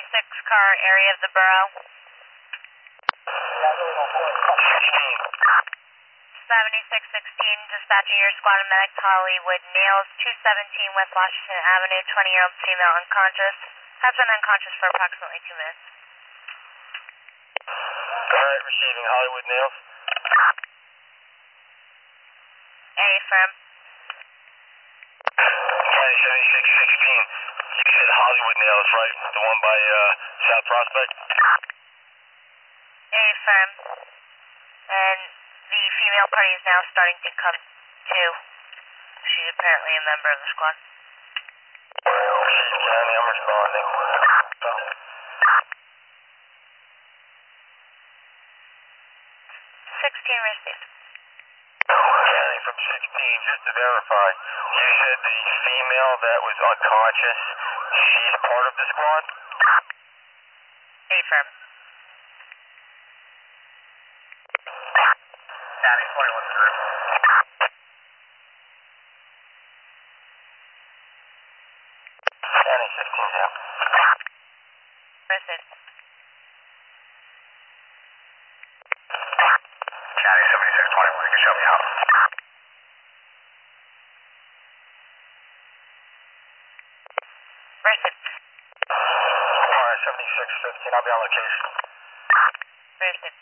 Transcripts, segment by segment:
car area of the borough. 7616, dispatching your squad of medic to Hollywood Nails, 217 West Washington Avenue, 20-year-old female unconscious. Has been unconscious for approximately 2 minutes. Alright, receiving Hollywood Nails. Affirm. County 7616. You said Hollywood Nails, right? The one by South Prospect? Affirm. And the female party is now starting to come to. She's apparently a member of the squad. County, I'm responding. 16 received. County from 16, just to verify, you said the female that was unconscious, she's part of the squad? Affirm. County 21-3. County 16 down. Received. County 7621, you can show me out. Received. Alright, 7615, I'll be on location. Received.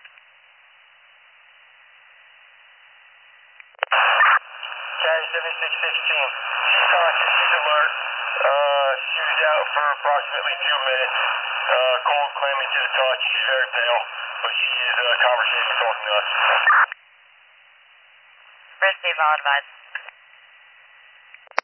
County 7616, she's conscious, she's alert. She was out for approximately 2 minutes. Cold, clammy to the touch, she's very pale, but she is conversating, talking to us. Received, all advised.